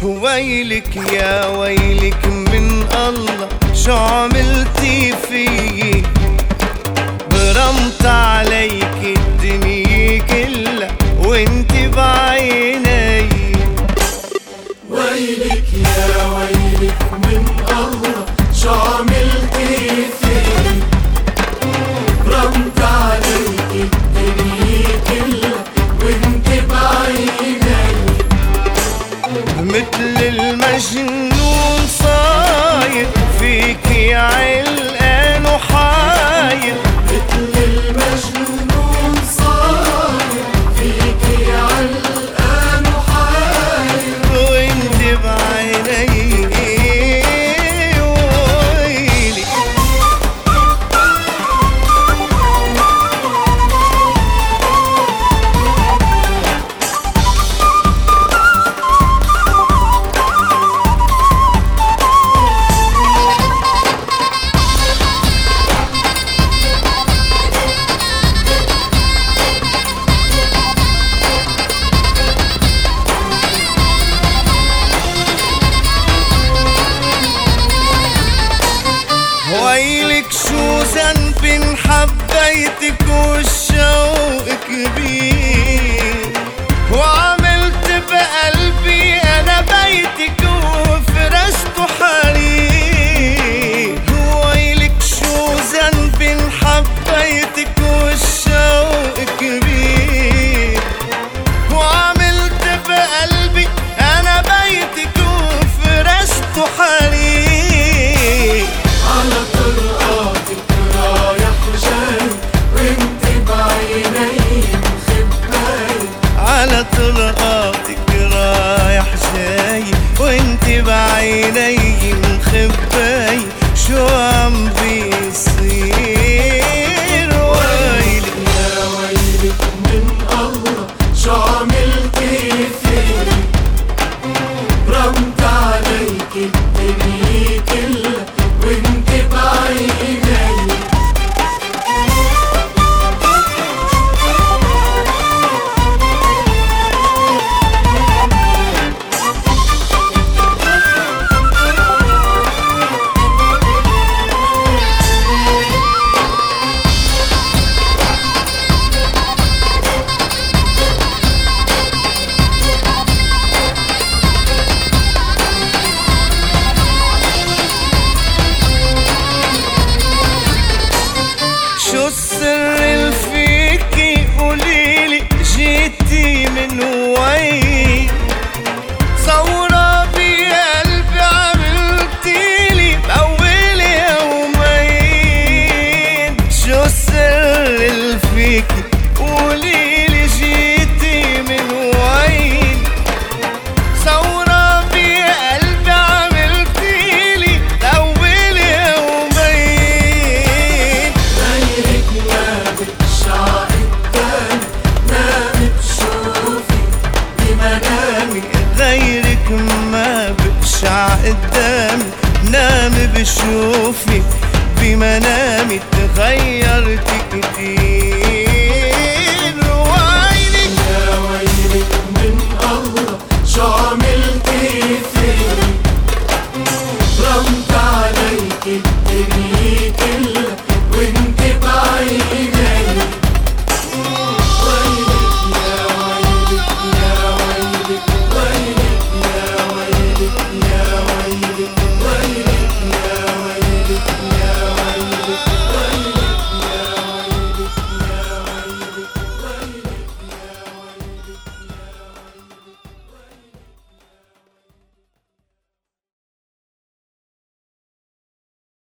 ويلك يا ويلك من الله شو عملتي فيي، برمت عليك الدنيا كلها وانت بعيني. ويلك يا ويلك من الله شو عملتي فيي، برمت عليك الدنيا كلها وانت بعيني. مثل المجنون صاير فيكي علقان وحاير، مثل المجنون صاير فيكي علقان وحاير وانت بعيني. ويلي ويلك شو ذنب حبيتك والشوق كبير، وعملت بقلبي انا بيتك وفرشته حرير. ويلك شو ذنب حبيتك والشوق كبير، وعملت بقلبي انا بيتك وفرشته حرير. على طرقاتك رايح جاي وانت بعيني مخباي، على طرقاتك رايح جاي وانت بعيني مخباي. شو عم بيصير؟ ويلي يا ويلك من الله شو عملتي فيي، برمت عليك الدنيا كلها وانت بعيني. شو السر اللي فيكي قوليلي، جيتي من وين؟ ثورة بقلبي عملتيلي بأول يومين. شو السر اللي فيكي قوليلي، جيتي من وين؟ ثورة بقلبي عملتيلي بأول يومين. غيرك ما بتشع قدامي نامت شوفي بمنامي، غيرك ما بقشع قدامي نام بشوفك بمنامي. تغيرت كتير